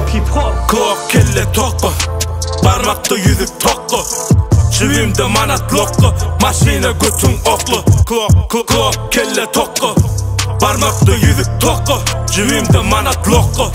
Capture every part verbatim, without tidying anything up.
hip hip hop. Glock kelle tokku, parmakta yüzük tokku. Çivimde manat lokku, maşine götün oklu. Glock, glock, glock kelle tokku, parmakta yüzük tokku. Çivimde manat lokku.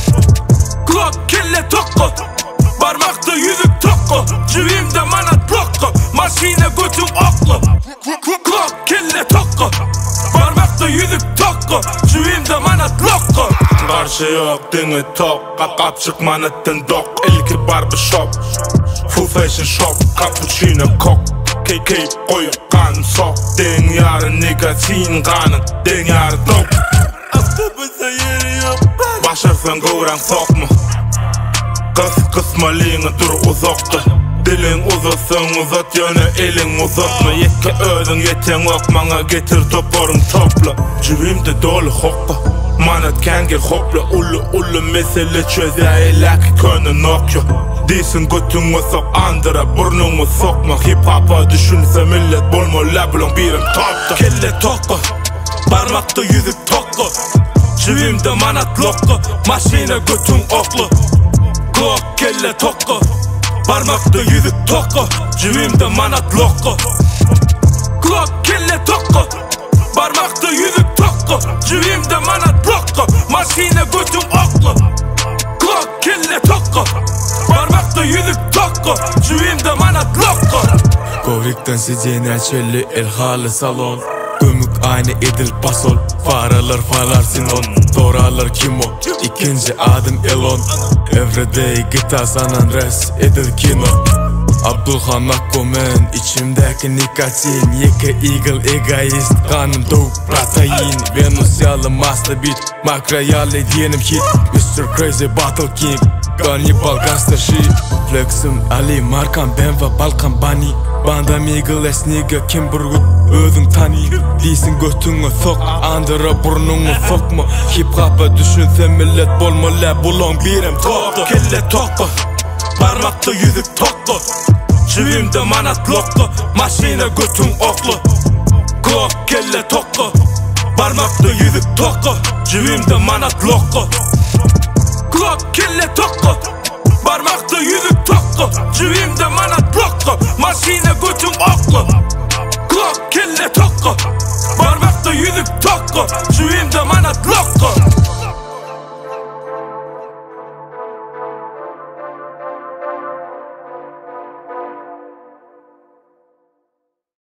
Glock kelle tokku, parmakta yüzük tokku. Çivimde manat lokku, maşine götün oklu. Glock kelle tokku, parmakta yüzük tokku. Çivimde manat lokku. Karşı yok dini tok, kap çıkmanıttın dok. İlki barbershop, full fashion shop, cappuccino kok. K K koyu kan sok. Den yarı nikotin kanın, den yarı dok. Aklımıza yeri yok. Başarsan gören sokma. Kız kısmalığını dur uzakta. Dilin uzasın uzat yöne elin uzatma. Yekke ödün yeten okmana getir toporun topla. Cibimde dolu hokka, manat kenge hopla. Ulu ulu mesele çözeyelaki könü nokyo. Değilsin götünü sok andıra burnunu sokma. Hip hop'a düşünse millet bulma labulun birim topta. Kelle tokku, parmakta yüzük tokku. Cibimde manat lokku, maşine götün oklu. Glock kelle tokku, parmakta yüzük tokku. Cibimde manat lokku. Glock kelle tokku, parmakta yüzük tokku. Cibimde manat lokku, maşine götüm oklu. Glock kelle tokku, parmakta yüzük tokku. Cibimde manat lokku. Kovlikten sicene çelli el halı salon. Gömük aynı edil pasol. Faralar falar sinon. Doralar kim o? İkinci adım Elon. Everyday gita sanan res edil kino. Abdulhan Akkomen, içimdeki nikotin. Yeke eagle egoist, kanım doğuk protein. Venus yalı master beat, makrayale diyenim hit. mister Crazy Battle King, Cannibal Gangster shit. Flexim Ali markam ben ve Balkan Bunny. Bandam eagle es nigga kim burgut ödün tani. Değilsin götünü sok, andıra burnunu sokma. Hip hop'a düşünse millet bolma la bulon birim topta. Kelle tokku, parmakta yüzük tokku. Çivimde manat lokku, maşine götün oklu. Glock kelle tokku, parmakta yüzük tokku. Çivimde manat lokku. Glock kelle tokku, parmakta yüzük tokku. Çivimde manat lokku, maşine götün oklu. Glock kelle tokku, parmakta yüzük tokku. Çivimde manat lokku.